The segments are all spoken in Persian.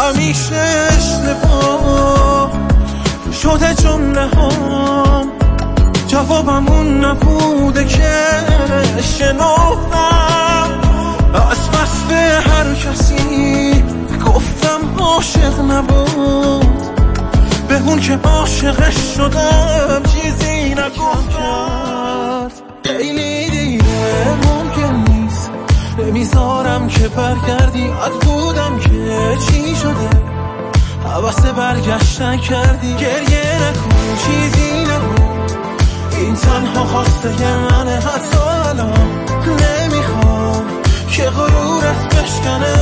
همیشه اشتباه شده جمله هام، جوابمون نبوده که شناختم. از وصف هر کسی گفتم عاشق نبود، به اون که عاشقش شدم چیزی نگفت. خیلی دیره ممکن نیست، نمیذارم که برگردی. اد بودم که چی شده، حوث برگشتن کردی. گریه نکن چیزی نبود، این تنها خواسته منه. حتی الان نمیخوام که غرورت بشکنه.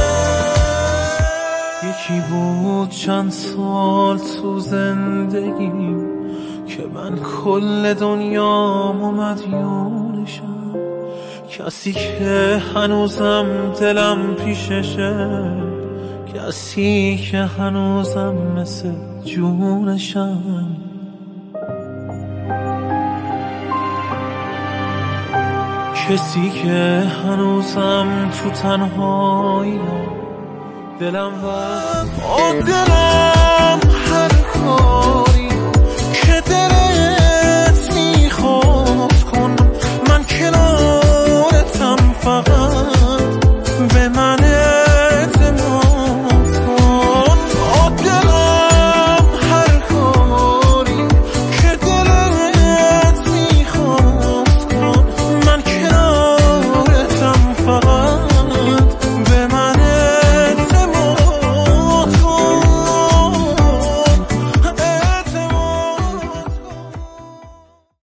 یکی بود چند سال تو زندگیم که من کل دنیام و مدیونشم. کسی که هنوزم دلم پیششه، کسی که هنوزم مثل جونشم. کسی که هنوزم تو تنهایی دلم دلم هر کاری که دلت میخواد کن، من کنارتم فقط.